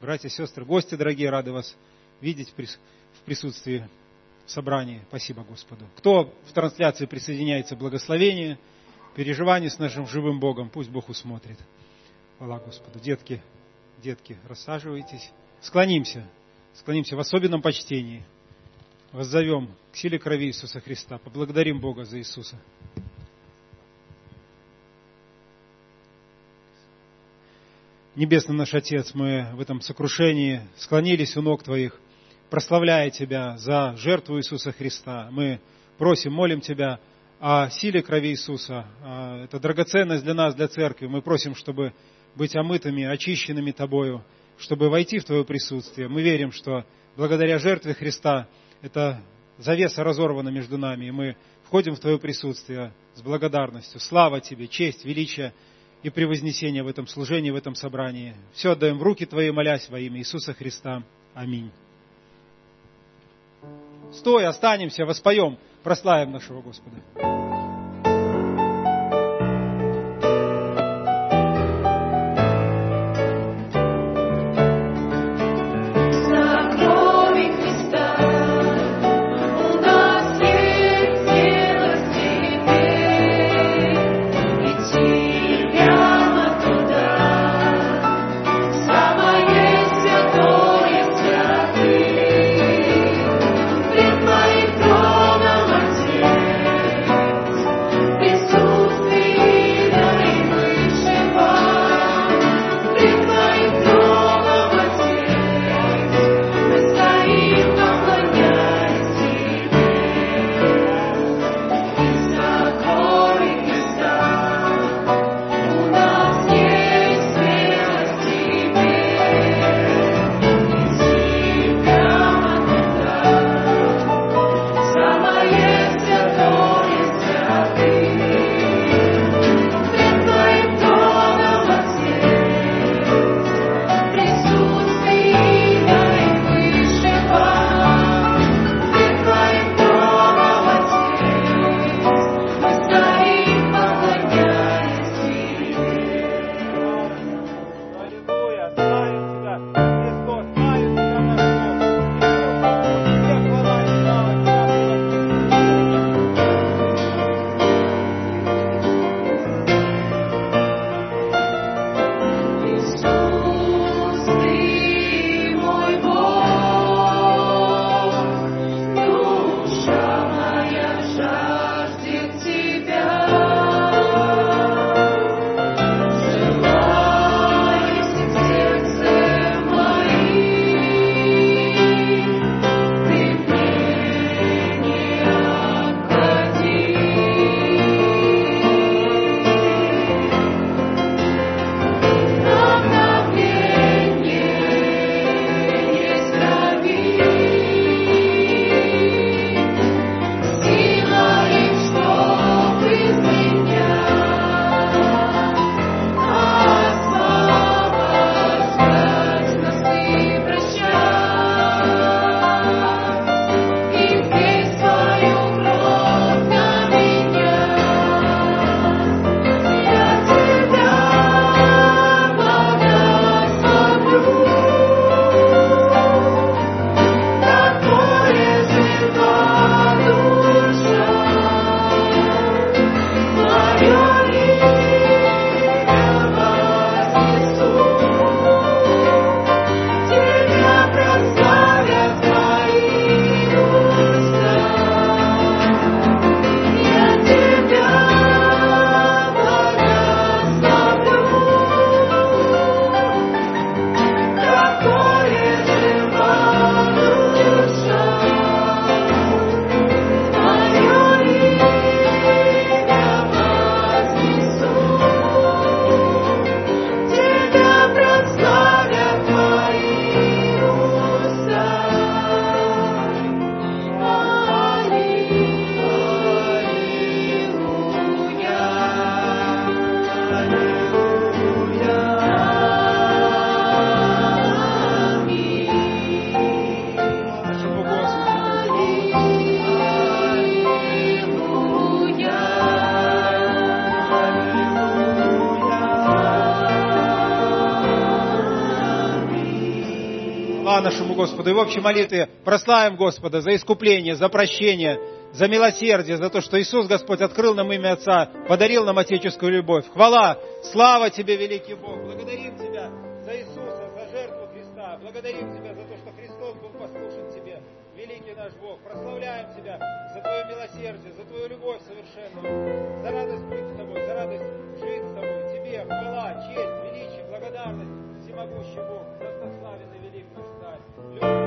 братья, сестры, гости дорогие, рады вас видеть в присутствии собрания. Спасибо Господу. Кто в трансляции присоединяется, благословение, переживание с нашим живым Богом, пусть Бог усмотрит. Хвала Господу. Детки, рассаживайтесь. Склонимся в особенном почтении. Воззовем к силе крови Иисуса Христа. Поблагодарим Бога за Иисуса. Небесный наш Отец, мы в этом сокрушении склонились у ног Твоих, прославляя Тебя за жертву Иисуса Христа. Мы просим, молим Тебя о силе крови Иисуса. Это драгоценность для нас, для церкви. Мы просим, чтобы быть омытыми, очищенными Тобою, чтобы войти в Твое присутствие. Мы верим, что благодаря жертве Христа эта завеса разорвана между нами, и мы входим в Твое присутствие с благодарностью. Слава Тебе, честь, величие и превознесение в этом служении, в этом собрании. Все отдаем в руки Твои, молясь во имя Иисуса Христа. Аминь. Стой, останемся, воспоем, прославим нашего Господа. Отец. Слава нашему Господу. И в общей молитве прославим Господа за искупление, за прощение, за милосердие, за то, что Иисус, Господь, открыл нам имя Отца, подарил нам отеческую любовь. Хвала, слава Тебе, великий Бог. Благодарим Тебя за Иисуса, за жертву Христа. Благодарим Тебя за то, что Христос был послушен Тебе, великий наш Бог. Прославляем Тебя за Твое милосердие, за Твою любовь совершенную, за радость быть с Тобой, за радость жить с Тобой. Тебе хвала, честь, величие, благодарность, всемогущий Бог, достославенный велик наш Царь.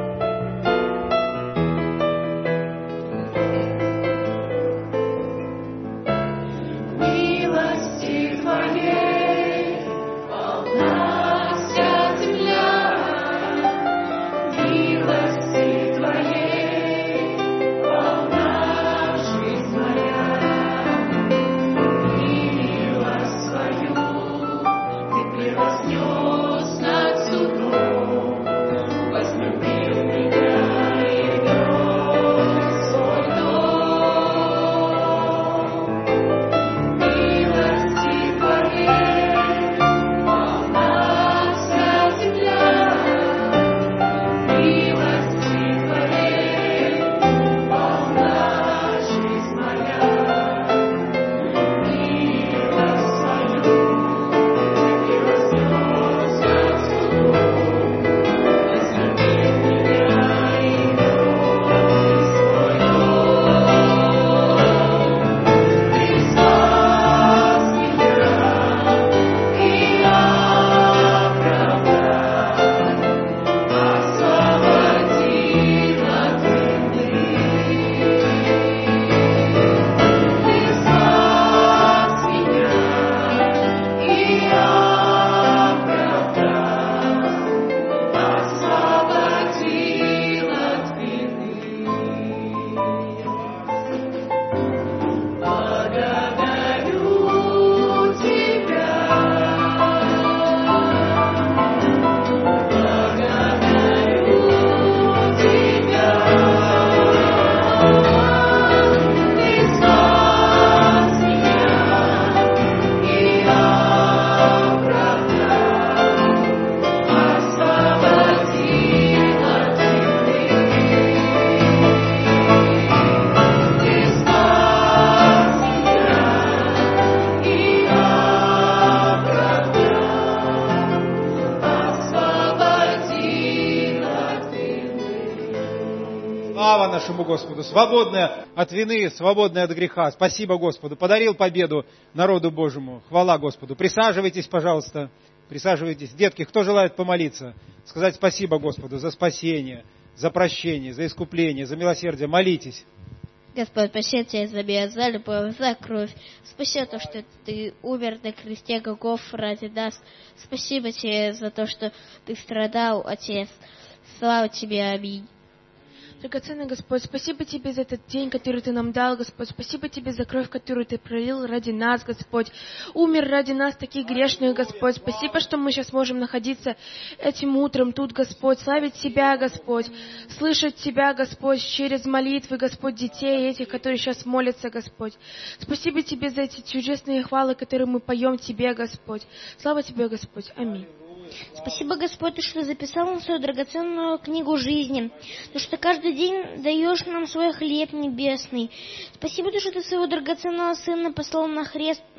Слава нашему Господу, свободная от вины, свободная от греха. Спасибо Господу, подарил победу народу Божьему. Хвала Господу. Присаживайтесь, пожалуйста, присаживайтесь. Детки, кто желает помолиться, сказать спасибо Господу за спасение, за прощение, за искупление, за милосердие, молитесь. Господь, спасибо Тебе за меня, за любовь, за кровь. Спасибо то, что Ты умер на кресте Голгофы ради нас. Спасибо Тебе за то, что Ты страдал, Отец. Слава Тебе, аминь. Драгоценный Господь, спасибо Тебе за этот день, который Ты нам дал, Господь. Спасибо Тебе за кровь, которую Ты пролил ради нас, Господь. Умер ради нас, таких грешных, Господь. Спасибо, что мы сейчас можем находиться этим утром тут, Господь. Славить Тебя, Господь. Слышать Тебя, Господь, через молитвы, Господь, детей этих, которые сейчас молятся, Господь. Спасибо Тебе за эти чудесные хвалы, которые мы поем Тебе, Господь. Слава Тебе, Господь. Аминь. Спасибо, Господь, что записал нам свою драгоценную книгу жизни, то, что каждый день даешь нам свой хлеб небесный. Спасибо, что Ты своего драгоценного Сына послал на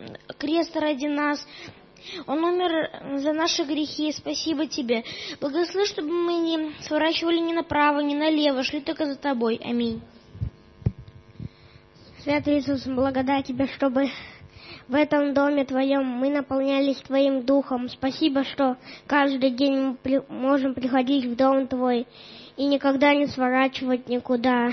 крест ради нас. Он умер за наши грехи. Спасибо Тебе. Благослови, чтобы мы не сворачивали ни направо, ни налево, шли только за Тобой. Аминь. Святый Иисус, благодать Тебе, чтобы в этом доме Твоем мы наполнялись Твоим Духом. Спасибо, что каждый день мы можем приходить в дом Твой и никогда не сворачивать никуда.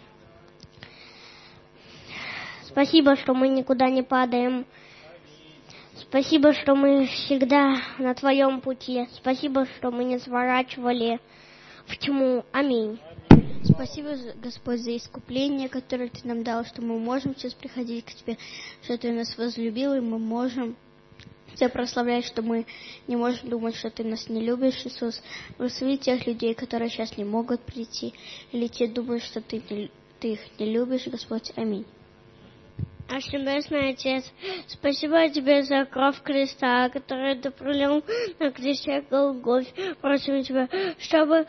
Спасибо, что мы никуда не падаем. Спасибо, что мы всегда на Твоем пути. Спасибо, что мы не сворачивали в тьму. Аминь. Спасибо, Господь, за искупление, которое Ты нам дал, что мы можем сейчас приходить к Тебе, что Ты нас возлюбил, и мы можем Тебя прославлять, что мы не можем думать, что Ты нас не любишь, Иисус. Благослови тех людей, которые сейчас не могут прийти, или те думают, что Ты их не любишь, Господь. Аминь. Наш Небесный Отец, спасибо Тебе за кровь креста, которую Ты пролил на кресте Голгоф. Просим Тебя, чтобы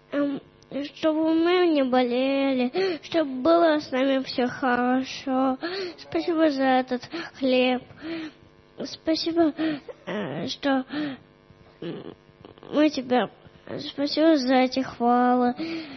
мы не болели, чтобы было с нами все хорошо. Спасибо за этот хлеб. Спасибо, что мы Тебя... Спасибо за эти хвалы.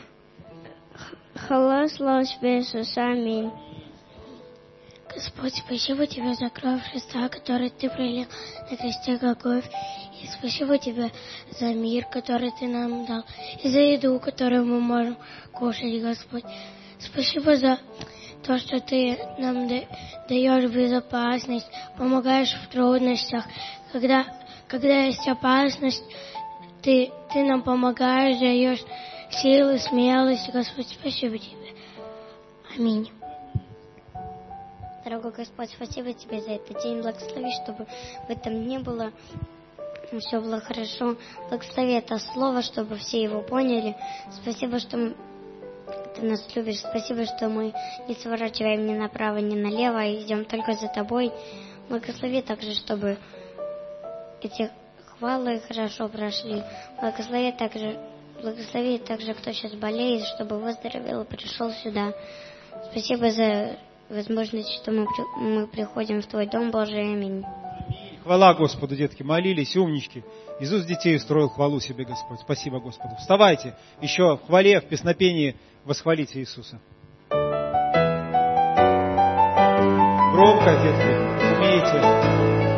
Хвала, слава Тебе, Иисус. Аминь. Господь, спасибо Тебе за кровь Христа, который Ты пролил на кресте Голгоф. И спасибо Тебе за мир, который Ты нам дал, и за еду, которую мы можем кушать, Господь. Спасибо за то, что Ты нам даешь безопасность, помогаешь в трудностях. Когда есть опасность, Ты нам помогаешь, даешь силы, смелость. Господь, спасибо Тебе. Аминь. Дорогой Господь, спасибо Тебе за этот день. Благослови, чтобы в этом не было, все было хорошо. Благослови это слово, чтобы все его поняли. Спасибо, что Ты нас любишь. Спасибо, что мы не сворачиваем ни направо, ни налево, а идем только за Тобой. Благослови также, чтобы эти хвалы хорошо прошли. Благослови также, кто сейчас болеет, чтобы выздоровел и пришел сюда. Спасибо за возможность, что мы приходим в Твой Дом Божий. Аминь. Хвала Господу, детки, молились, умнички. Иисус детей устроил хвалу себе, Господь. Спасибо Господу. Вставайте, еще в хвале, в песнопении восхвалите Иисуса. Громко, детки, разумеете.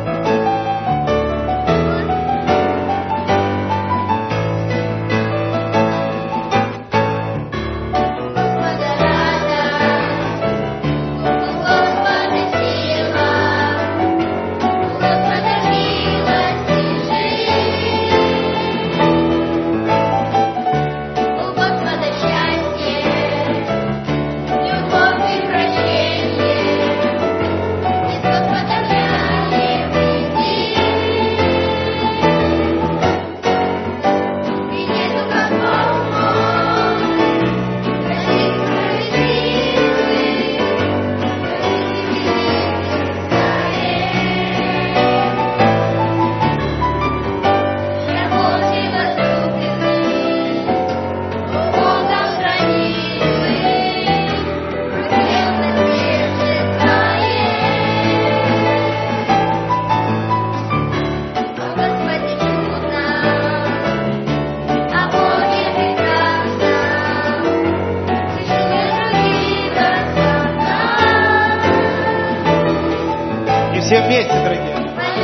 Все вместе, дорогие.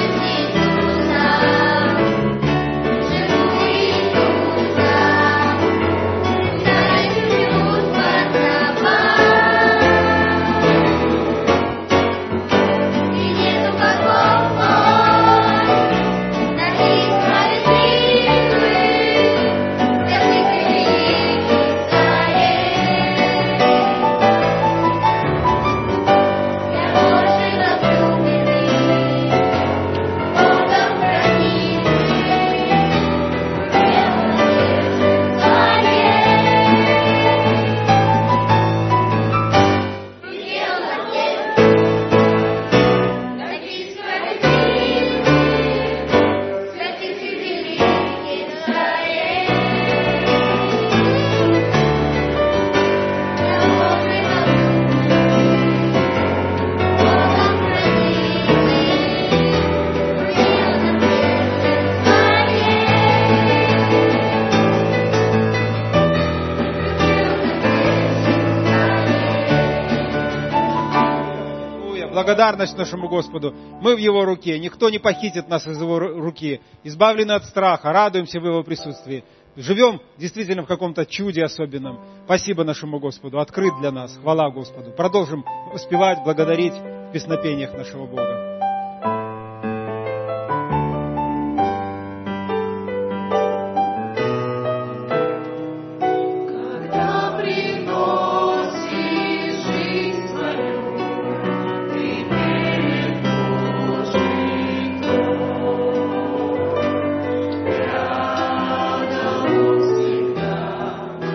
Благодарность нашему Господу. Мы в Его руке. Никто не похитит нас из Его руки. Избавлены от страха. Радуемся в Его присутствии. Живем действительно в каком-то чуде особенном. Спасибо нашему Господу. Открыт для нас. Хвала Господу. Продолжим воспевать, благодарить в песнопениях нашего Бога.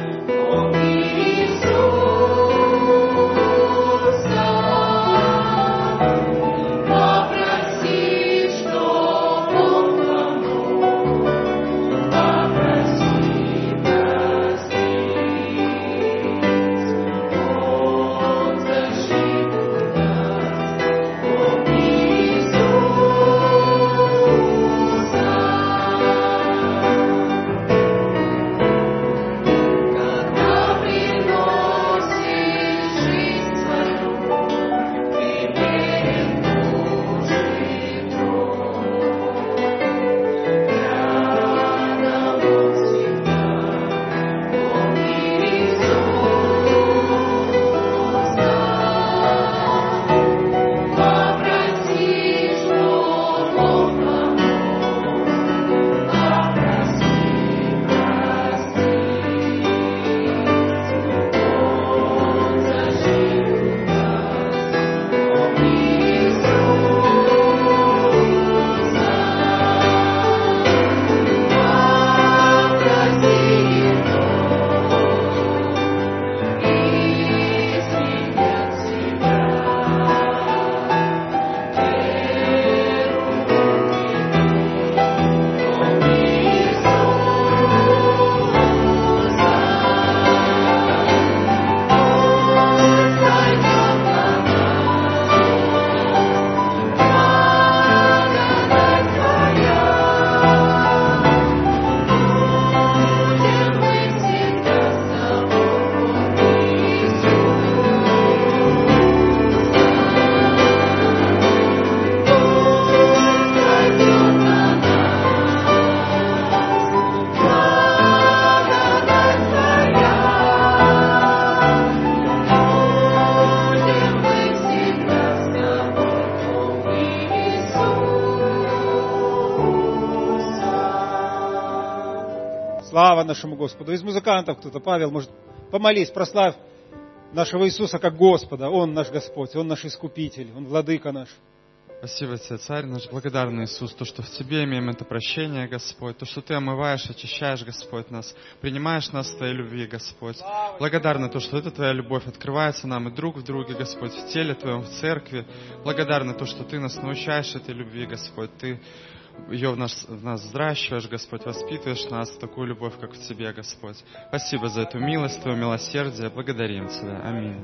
Иисус. нашему Господу. Из музыкантов кто-то, Павел, может, помолись, прославь нашего Иисуса как Господа. Он наш Господь, Он наш Искупитель, Он Владыка наш. Спасибо Тебе, Царь наш, благодарный Иисус, то, что в Тебе имеем это прощение, Господь, то, что Ты омываешь, очищаешь, Господь, нас, принимаешь нас в Твоей любви, Господь. Благодарны то, что эта Твоя любовь открывается нам и друг в друге, Господь, в теле Твоем, в церкви. Благодарны то, что Ты нас научаешь этой любви, Господь. Ты ее в нас взращиваешь, Господь, воспитываешь нас в такую любовь, как в Тебе, Господь. Спасибо за эту милость, Твое милосердие. Благодарим Тебя. Аминь.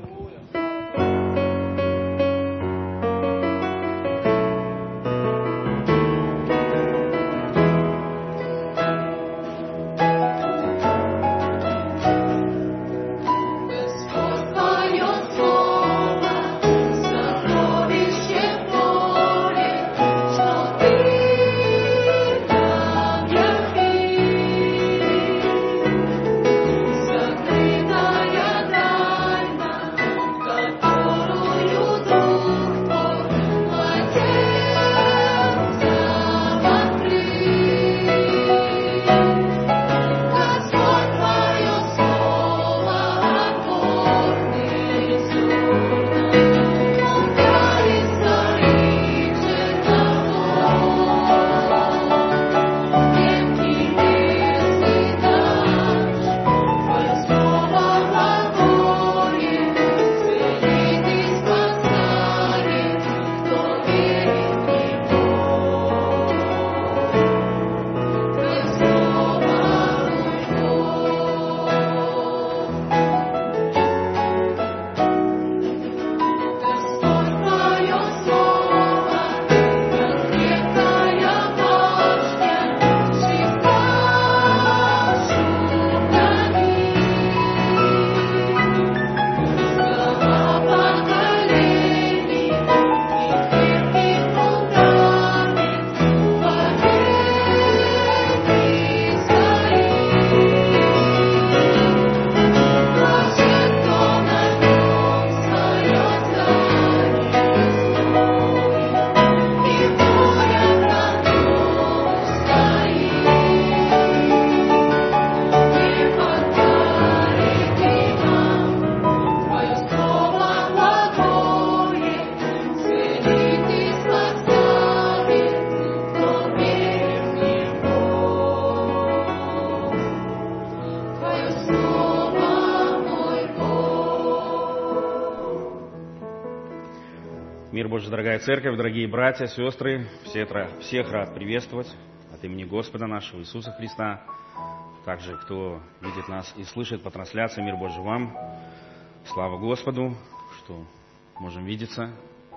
Мир Божий, дорогая церковь, дорогие братья, сестры, всех рад приветствовать от имени Господа нашего Иисуса Христа. Также, кто видит нас и слышит по трансляции, мир Божий вам. Слава Господу, что можем видеться,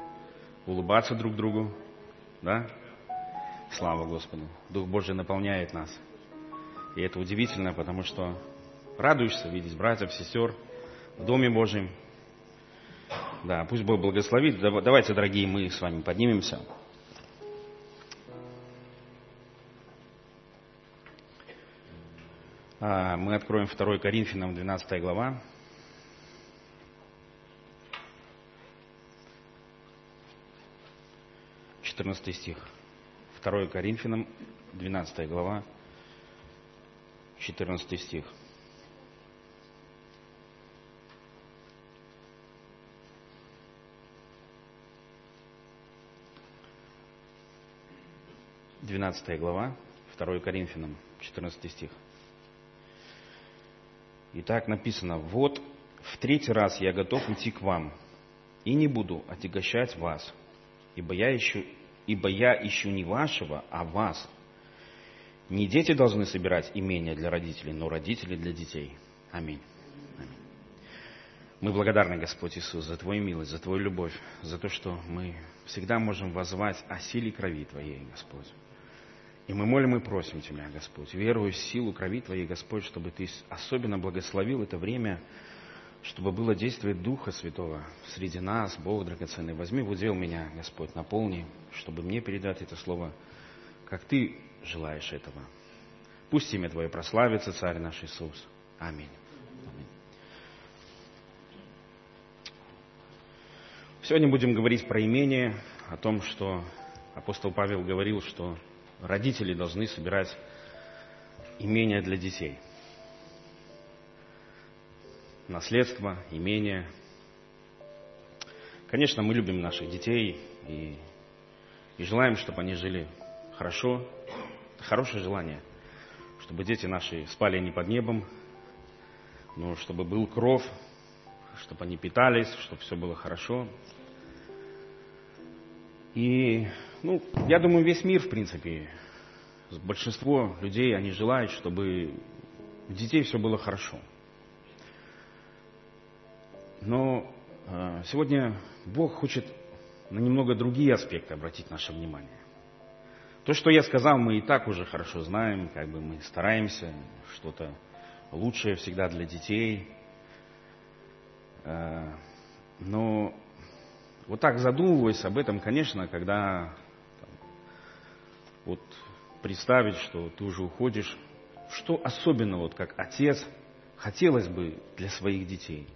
улыбаться друг другу. Да? Слава Господу. Дух Божий наполняет нас. И это удивительно, потому что радуешься видеть братьев, сестер в Доме Божьем. Да, пусть Бог благословит. Давайте, дорогие, мы с вами поднимемся. Мы откроем 2 Коринфянам, 12 глава. Стих. 2 Коринфянам, 12 глава, 14 стих. Глава, 2 Коринфянам, 14 стих. Итак, написано: «Вот в 3-й раз я готов идти к вам, и не буду отягощать вас, ибо я ищу не вашего, а вас. Не дети должны собирать имения для родителей, но родители для детей». Аминь. Аминь. Мы благодарны, Господь Иисус, за Твою милость, за Твою любовь, за то, что мы всегда можем воззвать о силе крови Твоей, Господь. И мы молим и просим Тебя, Господь, веруя в силу крови Твоей, Господь, чтобы Ты особенно благословил это время, чтобы было действие Духа Святого среди нас, Бог драгоценный. Возьми в удел меня, Господь, наполни, чтобы мне передать это слово, как Ты желаешь этого. Пусть имя Твое прославится, Царь наш Иисус. Аминь. Аминь. Сегодня будем говорить про имение, о том, что апостол Павел говорил, что родители должны собирать имения для детей. наследство, имение. Конечно, мы любим наших детей и желаем, чтобы они жили хорошо. Хорошее желание, чтобы дети наши спали не под небом, но чтобы был кров, чтобы они питались, чтобы все было хорошо. И, я думаю, весь мир, в принципе, большинство людей, они желают, чтобы у детей все было хорошо. Но сегодня Бог хочет на немного другие аспекты обратить наше внимание. То, что я сказал, мы и так уже хорошо знаем, мы стараемся, что-то лучшее всегда для детей. Но вот так задумываясь об этом, конечно, когда представить, что ты уже уходишь, что особенно, как отец, хотелось бы для своих детей.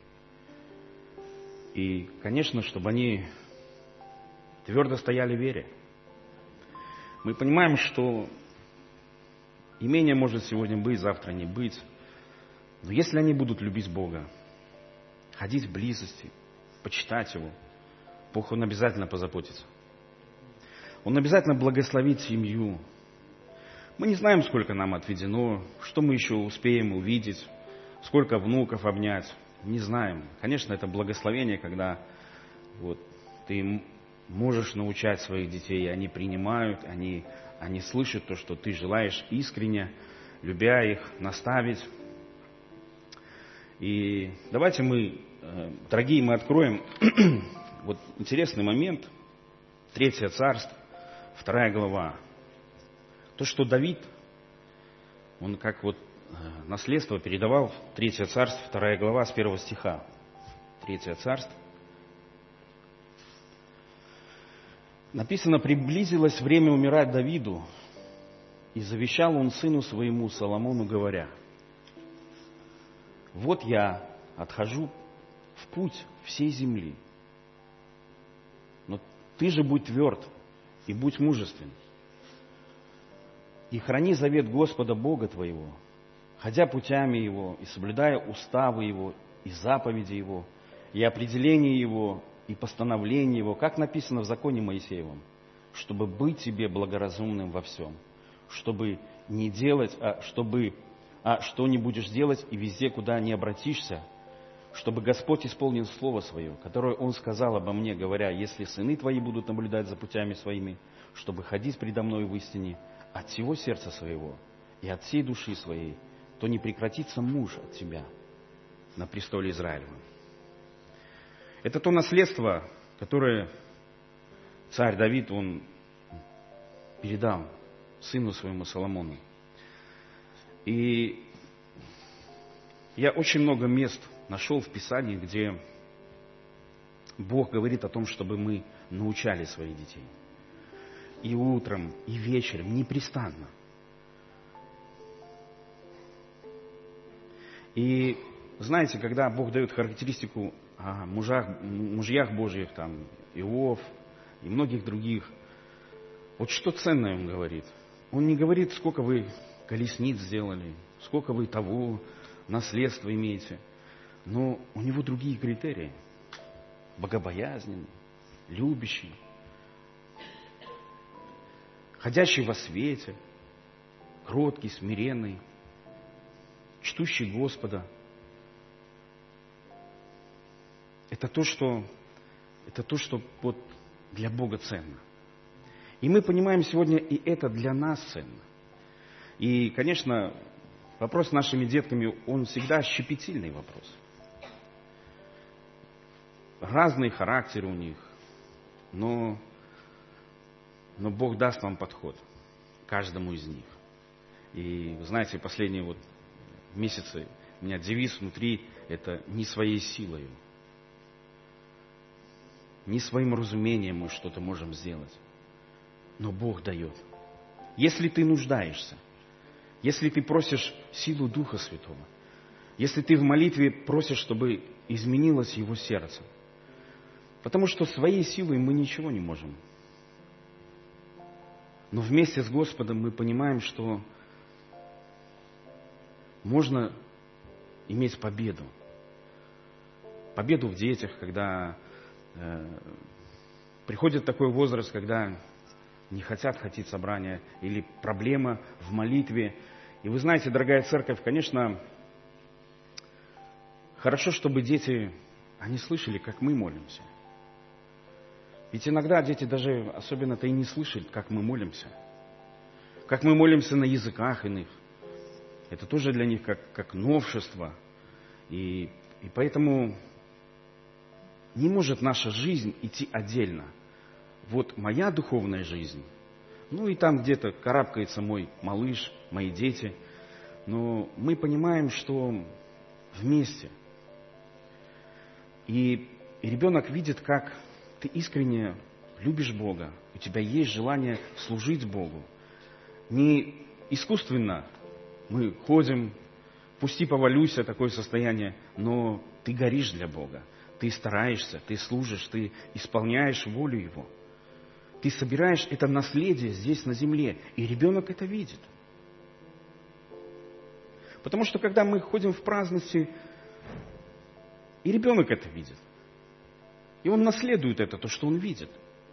И, конечно, чтобы они твердо стояли в вере. Мы понимаем, что имение может сегодня быть, завтра не быть. Но если они будут любить Бога, ходить в близости, почитать Его, Бог, Он обязательно позаботится. Он обязательно благословит семью. Мы не знаем, сколько нам отведено, что мы еще успеем увидеть, сколько внуков обнять. Не знаем. Конечно, это благословение, когда ты можешь научать своих детей, и они принимают, они слышат то, что ты желаешь искренне, любя их, наставить. И давайте мы, дорогие, мы откроем интересный момент. 3 Царств, 2 глава. То, что Давид, он как наследство передавал, 3 Царств, 2 глава, с 1 стиха. 3 Царств. Написано: «Приблизилось время умирать Давиду, и завещал он сыну своему Соломону, говоря: вот я отхожу в путь всей земли, но ты же будь тверд и будь мужествен, и храни завет Господа Бога твоего, ходя путями Его и соблюдая уставы Его и заповеди Его, и определения Его, и постановление Его, как написано в законе Моисеевом, чтобы быть тебе благоразумным во всем, чтобы не делать, что не будешь делать, и везде, куда не обратишься, чтобы Господь исполнил слово свое, которое Он сказал обо мне, говоря: если сыны твои будут наблюдать за путями своими, чтобы ходить предо мной в истине от всего сердца своего и от всей души своей, то не прекратится муж от тебя на престоле Израилевом». Это то наследство, которое царь Давид, он передал сыну своему Соломону. И я очень много мест нашел в Писании, где Бог говорит о том, чтобы мы научали своих детей. И утром, и вечером, непрестанно. И знаете, когда Бог дает характеристику о мужьях Божьих, Иов и многих других, что ценное Он говорит. Он не говорит, сколько вы колесниц сделали, сколько вы того наследства имеете. Но у него другие критерии. Богобоязненный, любящий, ходящий во свете, кроткий, смиренный, чтущий Господа. Это то, что для Бога ценно. И мы понимаем сегодня, и это для нас ценно. И, конечно, вопрос с нашими детками, он всегда щепетильный вопрос. Разные характеры у них, но Бог даст вам подход каждому из них. И, вы знаете, последние месяцы у меня девиз внутри – это «не своей силой». Не своим разумением мы что-то можем сделать, но Бог дает. Если ты нуждаешься, если ты просишь силу Духа Святого, если ты в молитве просишь, чтобы изменилось его сердце, потому что своей силой мы ничего не можем. Но вместе с Господом мы понимаем, что можно иметь победу. победу в детях, когда приходит такой возраст, когда не хотят ходить в собрания, или проблема в молитве. И вы знаете, дорогая церковь, конечно, хорошо, чтобы дети, они слышали, как мы молимся. Ведь иногда дети даже особенно-то и не слышат, как мы молимся. Как мы молимся на языках иных. Это тоже для них как новшество. И поэтому не может наша жизнь идти отдельно. Вот моя духовная жизнь, ну и там где-то карабкается мой малыш, мои дети. Но мы понимаем, что вместе. И ребенок видит, как ты искренне любишь Бога, у тебя есть желание служить Богу. Не искусственно мы ходим, пусти повалюйся, такое состояние, но ты горишь для Бога, ты стараешься, ты служишь, ты исполняешь волю Его. Ты собираешь это наследие здесь на земле, и ребенок это видит. Потому что когда мы ходим в праздности, и ребенок это видит. И он наследует это, то, что он видит.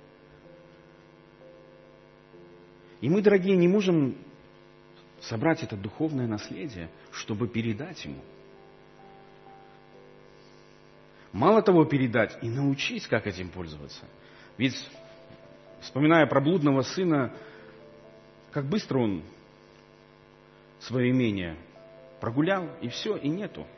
И мы, дорогие, не можем собрать это духовное наследие, чтобы передать ему. Мало того, передать и научить, как этим пользоваться. Ведь, вспоминая про блудного сына, как быстро он свое имение прогулял, и все, и нету.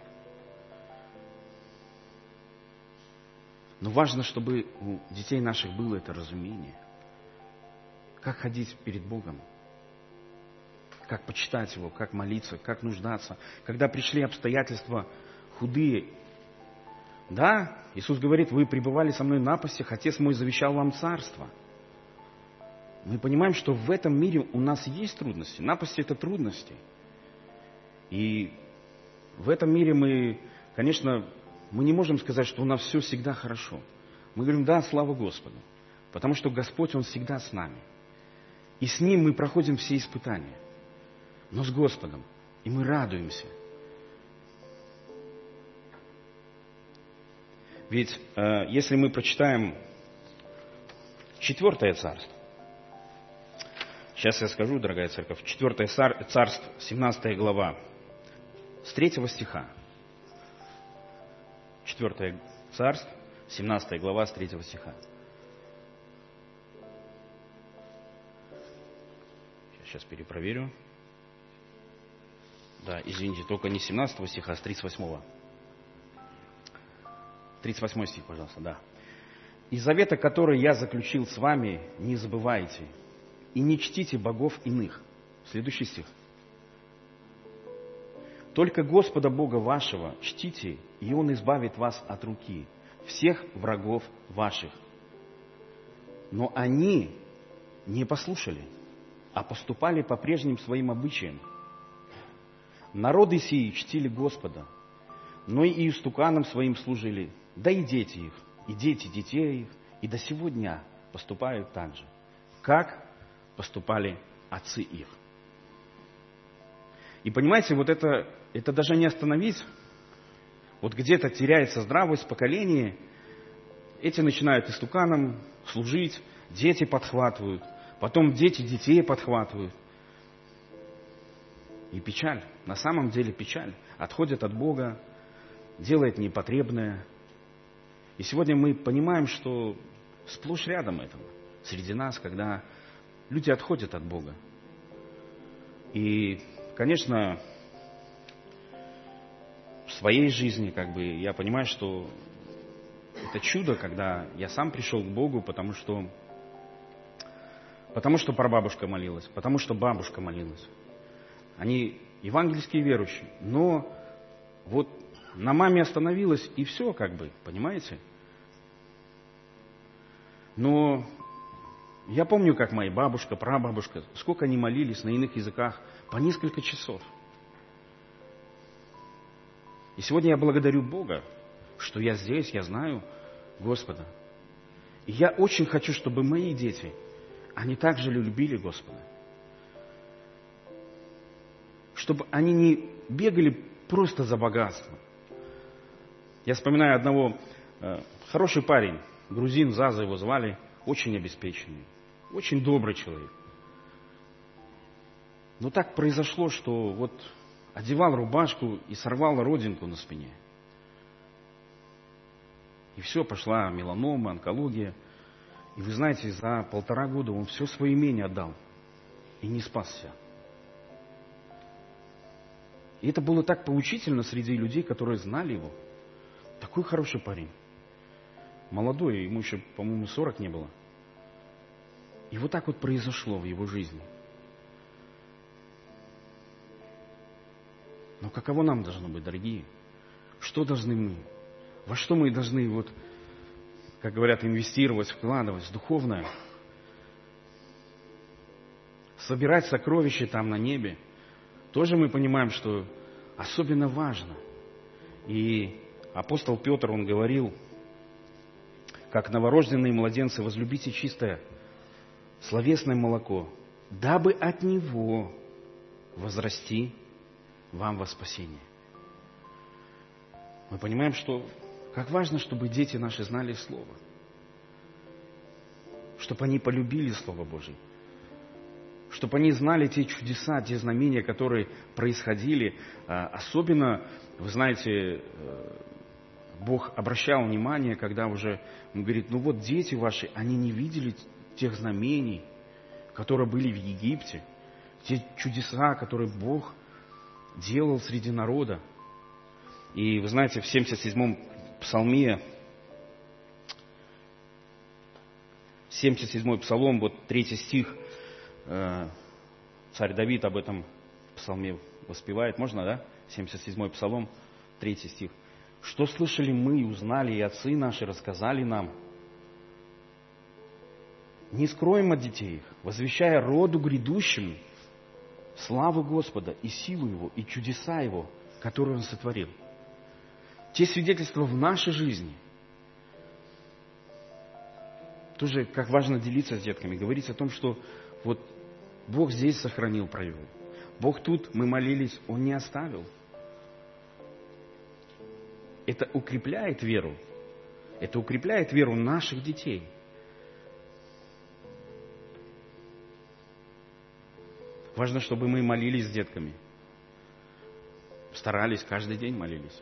Но важно, чтобы у детей наших было это разумение. Как ходить перед Богом. Как почитать Его, как молиться, как нуждаться. Когда пришли обстоятельства худые. Да, Иисус говорит, вы пребывали со мной на напастях, Отец мой завещал вам царство. Мы понимаем, что в этом мире у нас есть трудности. Напасти – это трудности. И в этом мире мы, конечно, мы не можем сказать, что у нас все всегда хорошо. Мы говорим, да, слава Господу. Потому что Господь, Он всегда с нами. И с Ним мы проходим все испытания. Но с Господом. И мы радуемся. Ведь если мы прочитаем 4 царство. Сейчас я скажу, дорогая церковь. 4 царство, 17 глава. С 3 стиха. 4 царство, 17 глава, с 3 стиха. Сейчас перепроверю. Да, извините, только не 17 стиха, а с 38. 38 стих, пожалуйста, да. «И завета, который я заключил с вами, не забывайте, и не чтите богов иных». Следующий стих. «Только Господа Бога вашего чтите, и Он избавит вас от руки всех врагов ваших». Но они не послушали, а поступали по прежним своим обычаям. Народы сии чтили Господа, но и истуканам своим служили, да и дети их, и дети детей их, и до сего дня поступают так же, как поступали отцы их. И понимаете, вот это даже не остановить. Вот где-то теряется здравость в поколении, эти начинают истуканам служить, дети подхватывают, потом дети детей подхватывают. И печаль, на самом деле печаль. Отходят от Бога, делает непотребное. И сегодня мы понимаем, что сплошь рядом этого, среди нас, когда люди отходят от Бога. И, конечно, в своей жизни, я понимаю, что это чудо, когда я сам пришел к Богу, потому что прабабушка молилась, потому что бабушка молилась. Они евангельские верующие, но вот на маме остановилась, и все, понимаете? Но я помню, как моя бабушка, прабабушка, сколько они молились на иных языках, по несколько часов. И сегодня я благодарю Бога, что я здесь, я знаю Господа. И я очень хочу, чтобы мои дети, они также любили Господа. Чтобы они не бегали просто за богатством. Я вспоминаю одного, хороший парень, грузин, Заза его звали, очень обеспеченный, очень добрый человек. Но так произошло, что вот одевал рубашку и сорвал родинку на спине. И все, пошла меланома, онкология. И вы знаете, за 1,5 года он все свое имение отдал. И не спасся. И это было так поучительно среди людей, которые знали его. Такой хороший парень. Молодой, ему еще, по-моему, 40 не было. И вот так вот произошло в его жизни. Но каково нам должно быть, дорогие? Что должны мы? Во что мы должны, вот, как говорят, инвестировать, вкладывать в духовное? Собирать сокровища там на небе. Тоже мы понимаем, что особенно важно. И апостол Петр, он говорил, как новорожденные младенцы, возлюбите чистое, словесное молоко, дабы от него возрасти вам во спасение. Мы понимаем, что как важно, чтобы дети наши знали Слово. Чтобы они полюбили Слово Божие. Чтобы они знали те чудеса, те знамения, которые происходили. Особенно, вы знаете, Бог обращал внимание, когда уже, Он говорит, ну вот дети ваши, они не видели тех знамений, которые были в Египте. Те чудеса, которые Бог делал среди народа. И вы знаете, в 77-м псалме, 77-й псалом, вот 3 стих, царь Давид об этом псалме воспевает. Можно, да? 77-й псалом, 3 стих. «Что слышали мы, узнали, и отцы наши рассказали нам. Не скроем от детей их, возвещая роду грядущему славу Господа и силу Его, и чудеса Его, которые Он сотворил». Те свидетельства в нашей жизни. Тоже, как важно делиться с детками, говорить о том, что вот Бог здесь сохранил, провел. Бог тут, мы молились, Он не оставил. Это укрепляет веру. Это укрепляет веру наших детей. Важно, чтобы мы молились с детками. Старались, каждый день молились.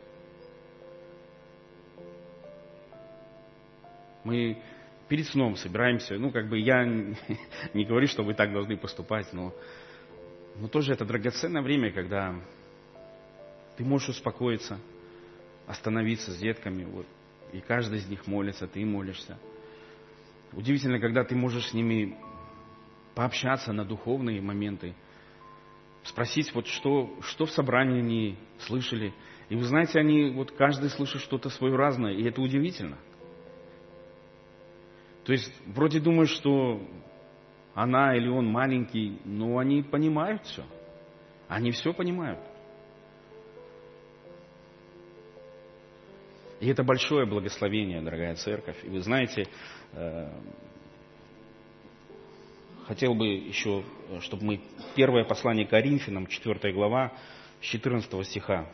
Мы перед сном собираемся, я не говорю, что вы так должны поступать, но тоже это драгоценное время, когда ты можешь успокоиться, остановиться с детками, вот, и каждый из них молится, ты молишься. Удивительно, когда ты можешь с ними пообщаться на духовные моменты, спросить, вот что в собрании они слышали. И вы знаете, каждый слышит что-то свое разное, и это удивительно. То есть, вроде думаешь, что она или он маленький, но они понимают все. Они все понимают. И это большое благословение, дорогая церковь. И вы знаете, хотел бы еще, чтобы мы первое послание Коринфянам, 4 глава, с 14 стиха.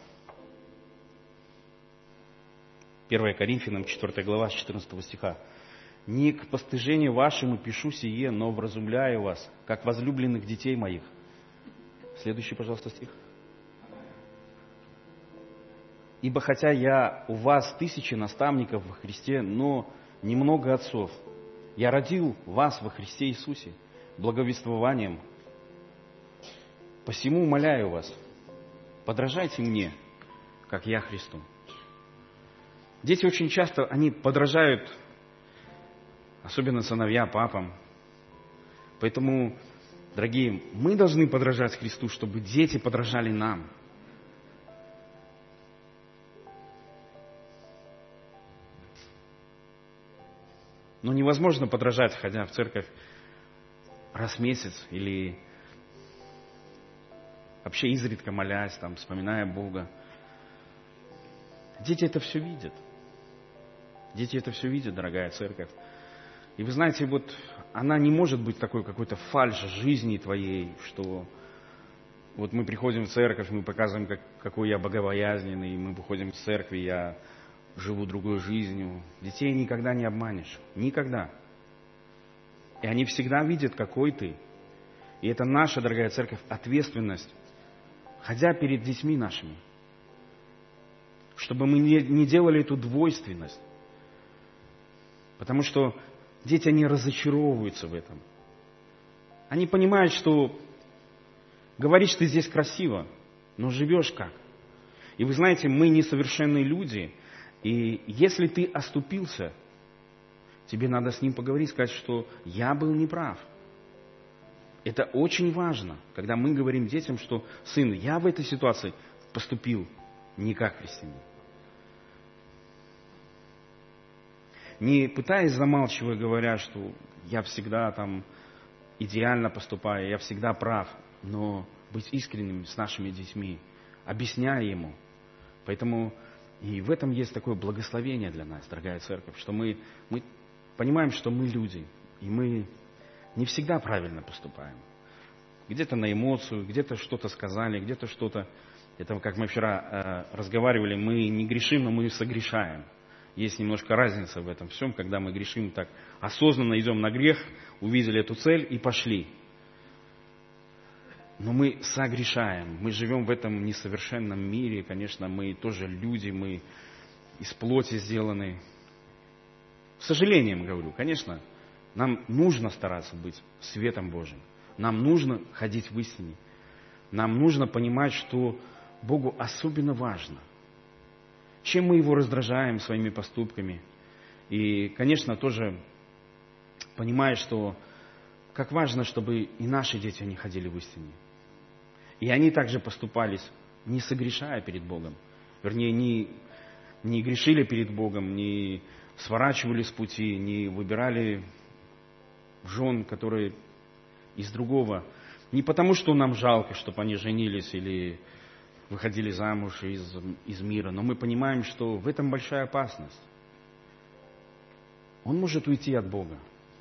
1 Коринфянам, 4 глава, с 14 стиха. «Не к постыжению вашему пишу сие, но вразумляю вас, как возлюбленных детей моих». Следующий, пожалуйста, стих. «Ибо хотя я у вас 1000 наставников во Христе, но немного отцов, я родил вас во Христе Иисусе благовествованием. Посему умоляю вас, подражайте мне, как я Христу». Дети очень часто, они подражают, особенно сыновья, папам. Поэтому, дорогие, мы должны подражать Христу, чтобы дети подражали нам. Но невозможно подражать, ходя в церковь раз в месяц или вообще изредка молясь, вспоминая Бога. Дети это все видят. Дети это все видят, дорогая церковь. И вы знаете, она не может быть такой какой-то фальшь жизни твоей, что мы приходим в церковь, мы показываем, какой я богобоязненный, мы выходим из церкви, я живу другой жизнью. Детей никогда не обманешь. Никогда. И они всегда видят, какой ты. И это наша, дорогая церковь, ответственность, ходя перед детьми нашими, чтобы мы не делали эту двойственность. Потому что дети, они разочаровываются в этом. Они понимают, что говоришь ты здесь красиво, но живешь как? И вы знаете, мы несовершенные люди, и если ты оступился, тебе надо с ним поговорить, сказать, что я был неправ. Это очень важно, когда мы говорим детям, что сын, я в этой ситуации поступил не как христианин. Не пытаясь замалчивать, говоря, что я всегда там идеально поступаю, я всегда прав, но быть искренним с нашими детьми, объясняя ему. Поэтому и в этом есть такое благословение для нас, дорогая церковь, что мы понимаем, что мы люди, и мы не всегда правильно поступаем. Где-то на эмоцию, где-то что-то сказали, где-то что-то. Это как мы вчера разговаривали, мы не грешим, но мы согрешаем. Есть немножко разница в этом всем, когда мы грешим так осознанно, идем на грех, увидели эту цель и пошли. Но мы согрешаем, мы живем в этом несовершенном мире, конечно, мы тоже люди, мы из плоти сделаны. С сожалением говорю, конечно, нам нужно стараться быть светом Божьим, нам нужно ходить в истине, нам нужно понимать, что Богу особенно важно, чем мы Его раздражаем своими поступками. И, конечно, тоже понимая, что как важно, чтобы и наши дети не ходили в истине. И они также поступались, не согрешая перед Богом. Вернее, не грешили перед Богом, не сворачивали с пути, не выбирали жен, которые из другого. Не потому, что нам жалко, чтобы они женились или выходили замуж из мира, но мы понимаем, что в этом большая опасность. Он может уйти от Бога.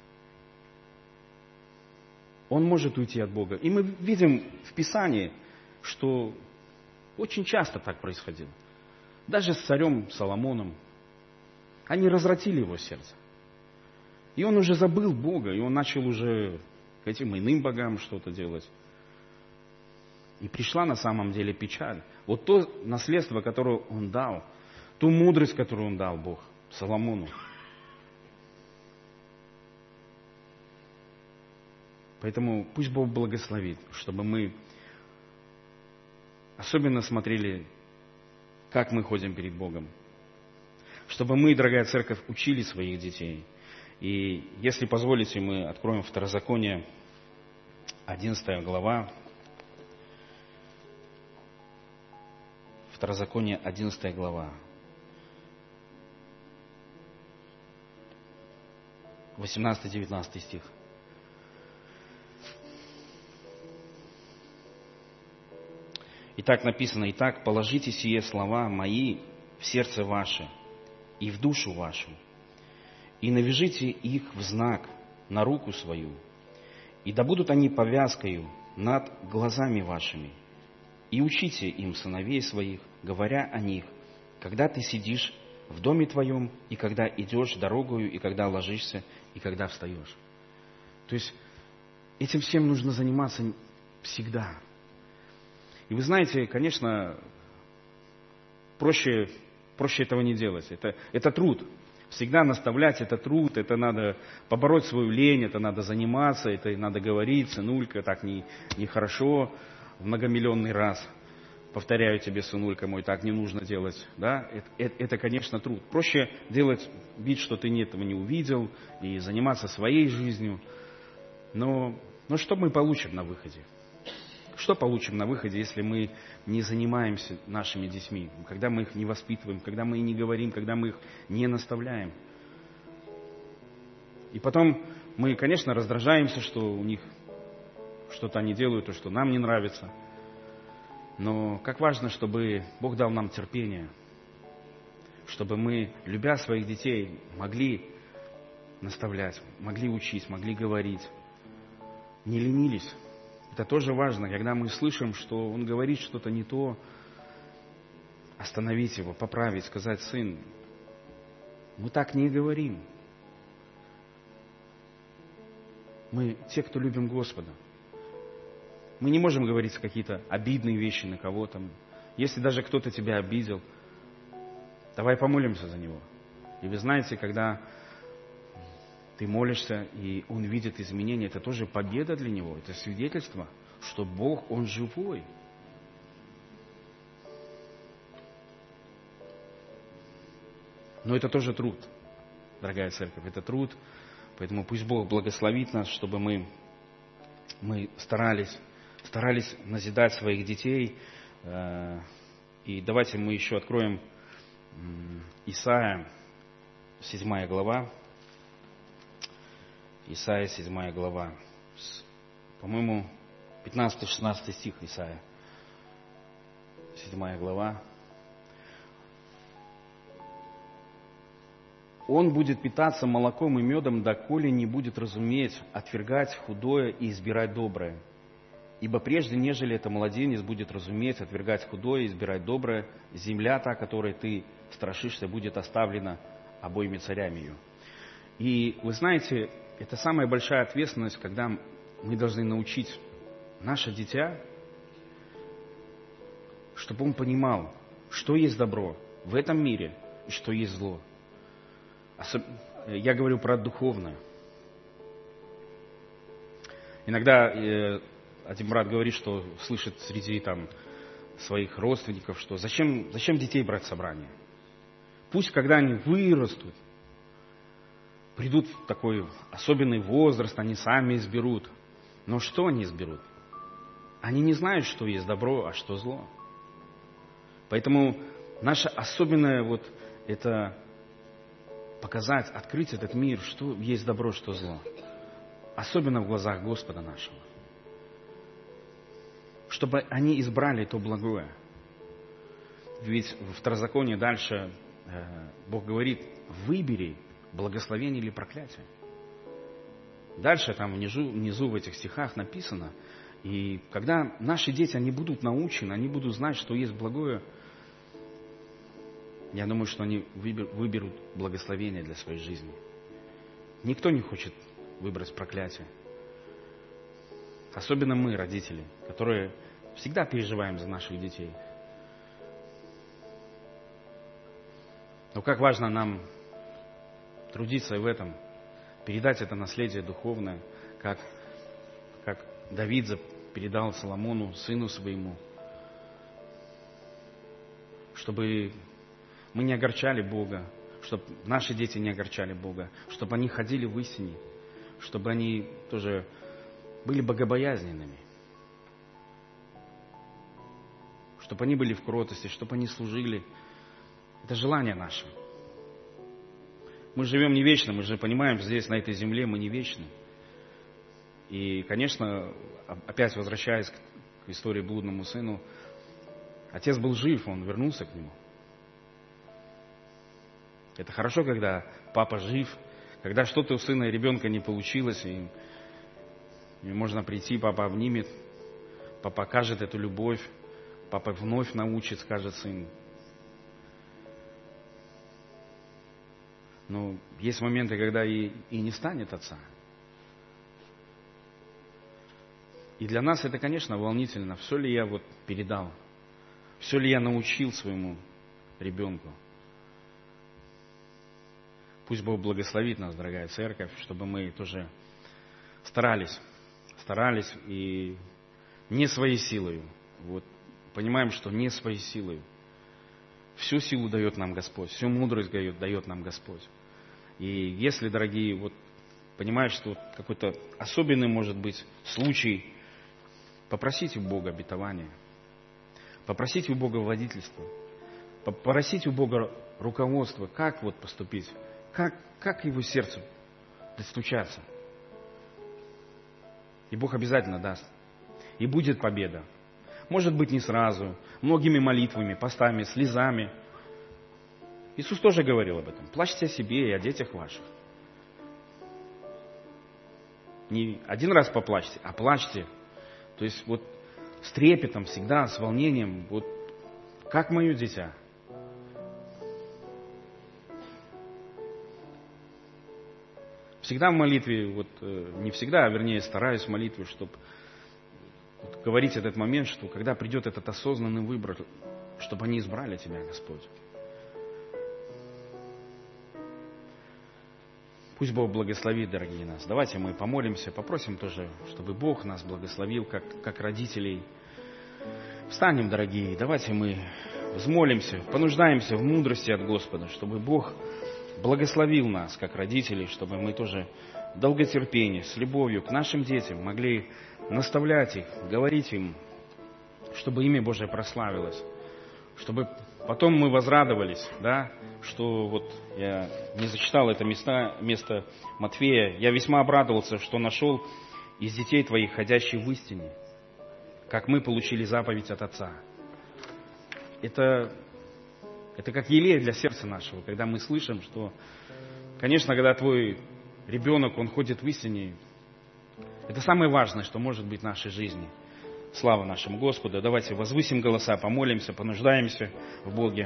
Он может уйти от Бога. И мы видим в Писании, что очень часто так происходило. Даже с царем Соломоном. Они развратили его сердце. И он уже забыл Бога, и он начал уже к этим иным богам что-то делать. И пришла на самом деле печаль. Вот то наследство, которое он дал, ту мудрость, которую он дал Бог Соломону. Поэтому пусть Бог благословит, чтобы мы особенно смотрели, как мы ходим перед Богом. Чтобы мы, дорогая церковь, учили своих детей. И если позволите, мы откроем Второзаконие, 11 глава. Второзаконие, 11 глава. 18-19 стих. Итак, написано: «Итак, положите сие слова мои в сердце ваше и в душу вашу, и навяжите их в знак на руку свою, и да будут они повязкою над глазами вашими, и учите им сыновей своих, говоря о них, когда ты сидишь в доме твоем, и когда идешь дорогою, и когда ложишься, и когда встаешь». То есть этим всем нужно заниматься всегда. И вы знаете, конечно, проще этого не делать. Это труд. Всегда наставлять — это труд, это надо побороть свою лень, это надо заниматься, это надо говорить: сынулька, так нехорошо, в многомиллионный раз. Повторяю тебе, сынулька мой, так не нужно делать. Да? Это, конечно, труд. Проще делать вид, что ты этого не увидел, и заниматься своей жизнью. Но что мы получим на выходе? Что получим на выходе, если мы не занимаемся нашими детьми, когда мы их не воспитываем, когда мы не говорим, когда мы их не наставляем? И потом мы, конечно, раздражаемся, что у них что-то они делают, то, что нам не нравится. Но как важно, чтобы Бог дал нам терпение, чтобы мы, любя своих детей, могли наставлять, могли учить, могли говорить, не ленились. Это тоже важно, когда мы слышим, что он говорит что-то не то, остановить его, поправить, сказать: сын, Мы так не говорим. Мы те, кто любим Господа. Мы не можем говорить какие-то обидные вещи на кого-то. Если даже кто-то тебя обидел, давай помолимся за него. И вы знаете, когда ты молишься, и он видит изменения, это тоже победа для него. Это свидетельство, что Бог, Он живой. Но это тоже труд, дорогая церковь, это труд. Поэтому пусть Бог благословит нас, чтобы мы старались назидать своих детей. И давайте мы еще откроем Исайя, 7 глава. Исайя, 7 глава. По-моему, 15-16 стих Исайя. 7 глава. Он будет питаться молоком и медом, доколе не будет разуметь, отвергать худое и избирать доброе. Ибо прежде, нежели это младенец будет разуметь, отвергать худое и избирать доброе, земля та, которой ты страшишься, будет оставлена обоими царями ее. И вы знаете, это самая большая ответственность, когда мы должны научить наше дитя, чтобы он понимал, что есть добро в этом мире и что есть зло. Я говорю про духовное. Иногда один брат говорит, что слышит среди своих родственников, что зачем детей брать в собрание? Пусть, когда они вырастут, придут в такой особенный возраст, они сами изберут. Но что они изберут? Они не знают, что есть добро, а что зло. Поэтому наше особенное это показать, открыть этот мир, что есть добро, что зло. Особенно в глазах Господа нашего. Чтобы они избрали то благое. Ведь в Второзаконии дальше Бог говорит, выбери благословение или проклятие. Дальше там внизу в этих стихах написано, и когда наши дети, они будут научены, они будут знать, что есть благое, я думаю, что они выберут благословение для своей жизни. Никто не хочет выбрать проклятие. Особенно мы, родители, которые всегда переживаем за наших детей. Но как важно нам трудиться и в этом, передать это наследие духовное, как Давид передал Соломону, сыну своему, чтобы мы не огорчали Бога, чтобы наши дети не огорчали Бога, чтобы они ходили в истине, чтобы они тоже были богобоязненными, чтобы они были в кротости, чтобы они служили. Это желание наше. Мы живем не вечно, мы же понимаем, здесь, на этой земле, мы не вечны. И, конечно, опять возвращаясь к истории блудному сыну, отец был жив, он вернулся к нему. Это хорошо, когда папа жив, когда что-то у сына и ребенка не получилось, и можно прийти, папа обнимет, папа покажет эту любовь, папа вновь научит, скажет сын. Но есть моменты, когда и не станет отца. И для нас это, конечно, волнительно. Все ли я передал? Все ли я научил своему ребенку? Пусть Бог благословит нас, дорогая церковь, чтобы мы тоже старались и не своей силой. Понимаем, что не своей силой. Всю силу дает нам Господь, всю мудрость дает нам Господь. И если, дорогие, понимаешь, что какой-то особенный может быть случай, попросите у Бога обетования, попросите у Бога водительства, попросите у Бога руководства, как поступить, как его сердцу достучаться. И Бог обязательно даст. И будет победа. Может быть, не сразу, многими молитвами, постами, слезами. Иисус тоже говорил об этом. Плачьте о себе и о детях ваших. Не один раз поплачьте, а плачьте. То есть с трепетом всегда, с волнением, как мое дитя. всегда в молитве, не всегда, а вернее стараюсь в молитве, чтобы говорить этот момент, что когда придет этот осознанный выбор, чтобы они избрали Тебя, Господь. Пусть Бог благословит, дорогие нас. Давайте мы помолимся, попросим тоже, чтобы Бог нас благословил, как родителей. Встанем, дорогие, давайте мы взмолимся, понуждаемся в мудрости от Господа, чтобы Бог благословил нас, как родителей, чтобы мы тоже в долготерпении, с любовью к нашим детям могли наставлять их, говорить им, чтобы имя Божие прославилось, чтобы потом мы возрадовались, да, что я не зачитал это место Матфея, я весьма обрадовался, что нашел из детей твоих ходящих в истине, как мы получили заповедь от Отца. Это как елей для сердца нашего, когда мы слышим, что, конечно, когда твой ребенок, он ходит в истине, это самое важное, что может быть в нашей жизни. Слава нашему Господу. Давайте возвысим голоса, помолимся, понуждаемся в Боге.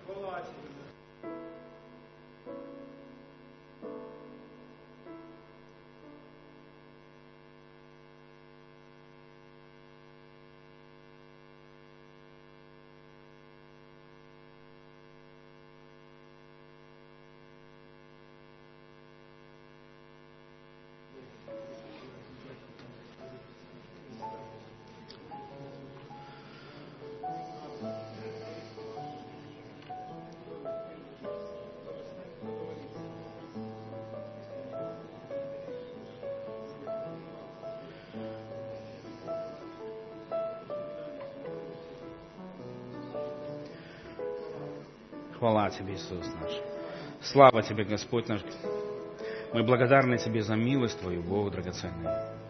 Хвала Тебе, Иисус наш. Слава Тебе, Господь наш. Мы благодарны Тебе за милость Твою, Бог драгоценный.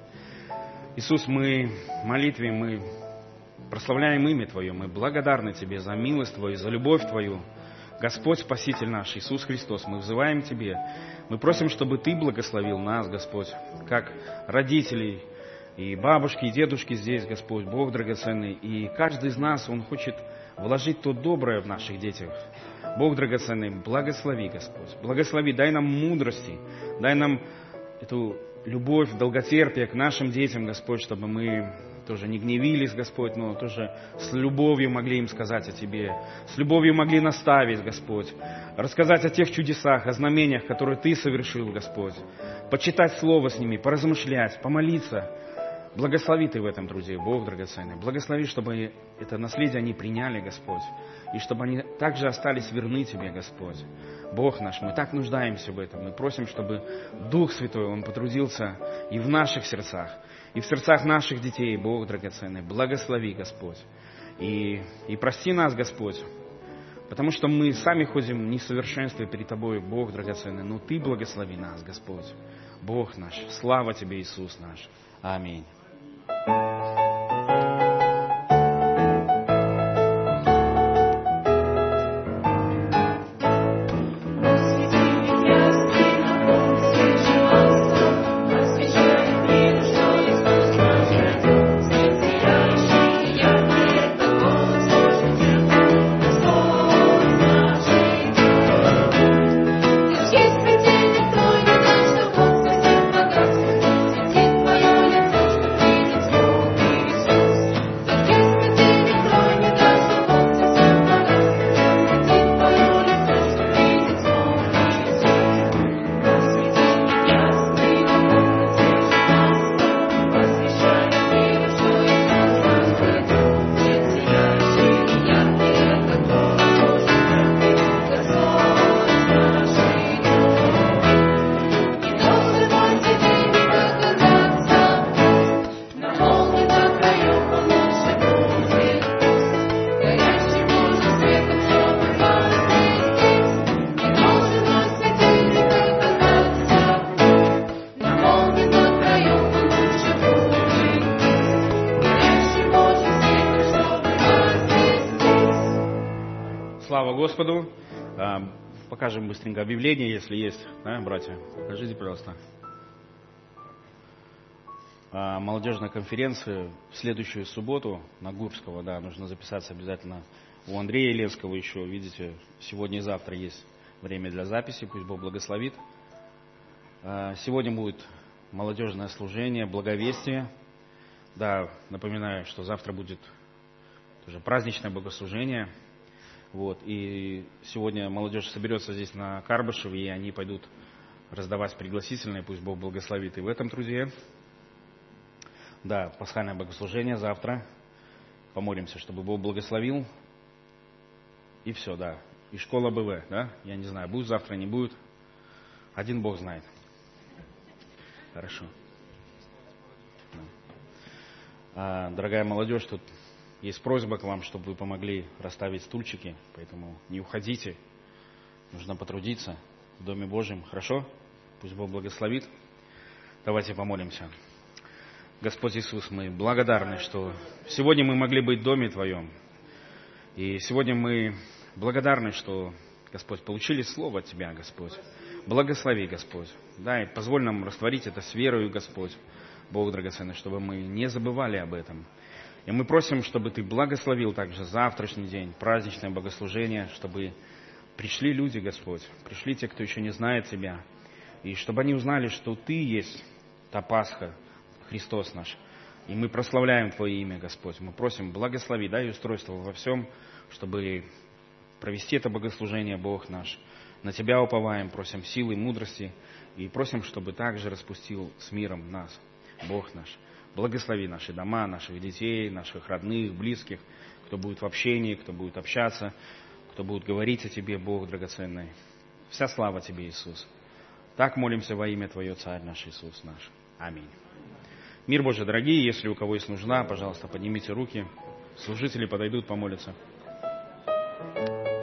Иисус, мы в молитве, мы прославляем имя Твое, мы благодарны Тебе за милость Твою, за любовь Твою. Господь, Спаситель наш, Иисус Христос, мы взываем Тебе. Мы просим, чтобы Ты благословил нас, Господь, как родителей, и бабушки, и дедушки здесь, Господь, Бог драгоценный. И каждый из нас, он хочет вложить то доброе в наших детях. Бог драгоценный, благослови, Господь. Благослови, дай нам мудрости, дай нам эту любовь, долготерпие к нашим детям, Господь, чтобы мы тоже не гневились, Господь, но тоже с любовью могли им сказать о Тебе, с любовью могли наставить, Господь, рассказать о тех чудесах, о знамениях, которые Ты совершил, Господь, почитать Слово с ними, поразмышлять, помолиться. Благослови Ты в этом труде, Бог драгоценный. Благослови, чтобы это наследие они приняли, Господь, и чтобы они также остались верны Тебе, Господь. Бог наш, мы так нуждаемся в этом. Мы просим, чтобы Дух Святой, Он потрудился и в наших сердцах, и в сердцах наших детей, Бог драгоценный. Благослови, Господь. И прости нас, Господь, потому что мы сами ходим в несовершенстве перед Тобой, Бог драгоценный. Но Ты благослови нас, Господь. Бог наш, слава Тебе, Иисус наш. Аминь. Господу. Покажем быстренько объявление, если есть, да, братья? Покажите, пожалуйста. Молодежная конференция в следующую субботу на Гурского, да, нужно записаться обязательно. У Андрея Елевского еще, видите, сегодня и завтра есть время для записи, пусть Бог благословит. Сегодня будет молодежное служение, благовестие. Да, напоминаю, что завтра будет тоже праздничное богослужение. Вот, и сегодня молодежь соберется здесь на Карбышеве, и они пойдут раздавать пригласительные, пусть Бог благословит и в этом труде. Да, пасхальное богослужение завтра. Помолимся, чтобы Бог благословил. И все, да. И школа БВ, да? Я не знаю, будет завтра, не будет. Один Бог знает. Хорошо. Дорогая молодежь, тут есть просьба к вам, чтобы вы помогли расставить стульчики, поэтому не уходите. Нужно потрудиться в Доме Божьем. Хорошо? Пусть Бог благословит. Давайте помолимся. Господь Иисус, мы благодарны, что сегодня мы могли быть в Доме Твоем. И сегодня мы благодарны, что, Господь, получили Слово от Тебя, Господь. Благослови, Господь. Да, и позволь нам растворить это с верою, Господь, Бог драгоценный, чтобы мы не забывали об этом. И мы просим, чтобы Ты благословил также завтрашний день, праздничное богослужение, чтобы пришли люди, Господь, пришли те, кто еще не знает Тебя, и чтобы они узнали, что Ты есть та Пасха, Христос наш. И мы прославляем Твое имя, Господь. Мы просим, благослови, дай устройство во всем, чтобы провести это богослужение, Бог наш. На Тебя уповаем, просим силы, мудрости, и просим, чтобы также распустил с миром нас, Бог наш. Благослови наши дома, наших детей, наших родных, близких, кто будет в общении, кто будет общаться, кто будет говорить о Тебе, Бог драгоценный. Вся слава Тебе, Иисус. Так молимся во имя Твое, Царь наш Иисус наш. Аминь. Мир Божий, дорогие, если у кого есть нужда, пожалуйста, поднимите руки. Служители подойдут, помолятся.